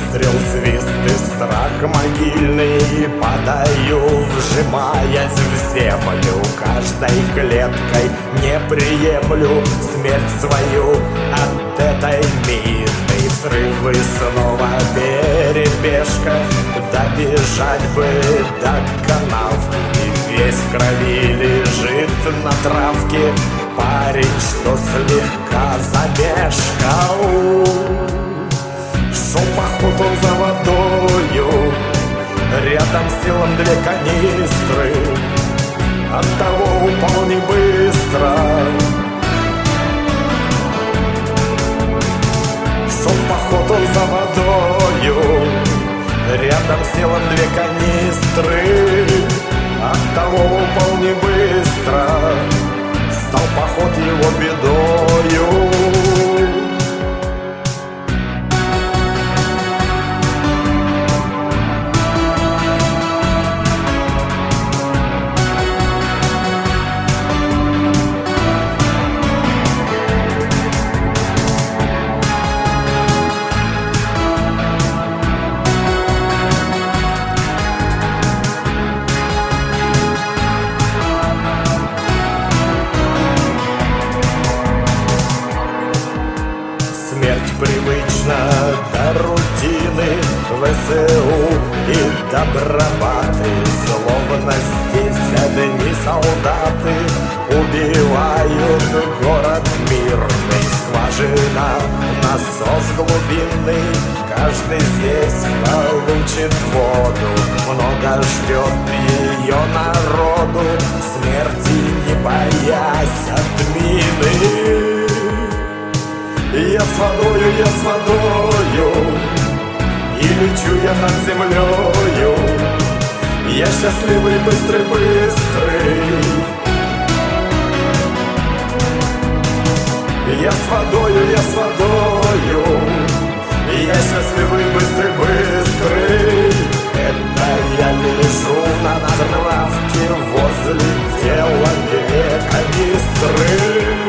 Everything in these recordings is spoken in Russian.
выстрел, свист и страх могильный. Падаю, вжимаясь в землю, каждой клеткой не приемлю смерть свою от этой мирной. Срывы снова перебежка, добежать бы до канавки. Весь в крови лежит на травке парень, что слегка замешкал. Шел походу за водою, рядом с телом две канистры, оттого упал не быстро. Шел походу за водою, рядом с телом две канистры, оттого упал не быстро. Стал поход его бедою. Смерть привычна до рутины, ВСУ и добробаты. Словно здесь одни солдаты убивают город мирный. Скважина, насос глубинный, каждый здесь получит воду. Много ждет ее народу, смерти не боясь от мины. Я с водою, и лечу я над землею. Я счастливый, быстрый, быстрый. Я с водою, я счастливый, быстрый, быстрый. Это я лежу на травке возле тела две канистры.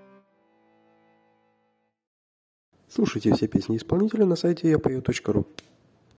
Слушайте все песни исполнителя на сайте yapою.ru.